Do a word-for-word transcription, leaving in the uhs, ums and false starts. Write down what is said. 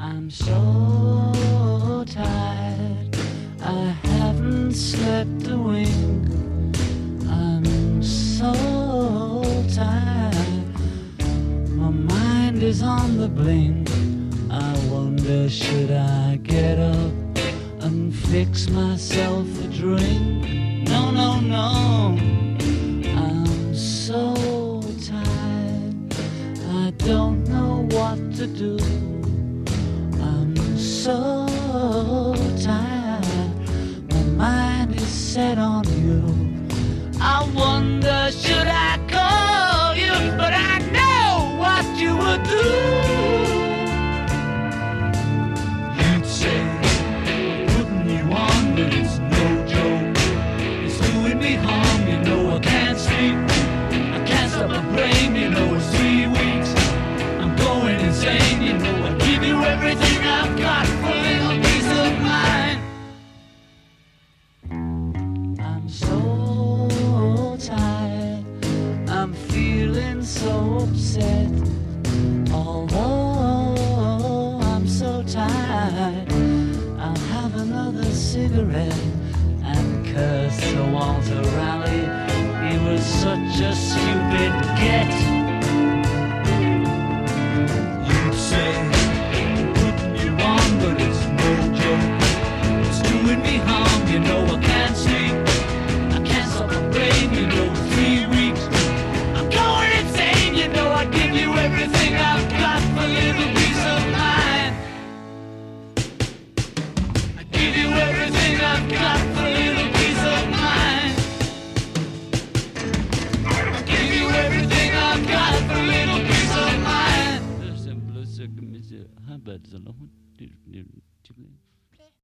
I'm so tired, I haven't slept a wink. I'm so tired, my mind is on the blink. I wonder, should I get up and fix myself a drink? No, no, no, I'm so tired, I don't know what to do. I'm so tired, my mind is set on you. I wonder, should I call you? But I know what you would do. You'd say, putting you on, but it's no joke. It's doing me harm, you know I can't sleep. I can't stop my brain, you know it's three weeks. I'm going insane, you know I give you everything I've got for a little peace of mind. I'm so tired, I'm feeling so upset. Although I'm so tired, I'll have another cigarette and curse Sir Walter Raleigh. He was such a stupid get. You'd say, putting you on, but it's no joke. It's doing me harm, you know I can't sleep. I can't stop my brain, you know, for three weeks. I'm going insane, you know I give you everything I've got for a little peace of mind. I give you everything I've got for a little peace of mind. I give you everything I've got for a little peace of mind.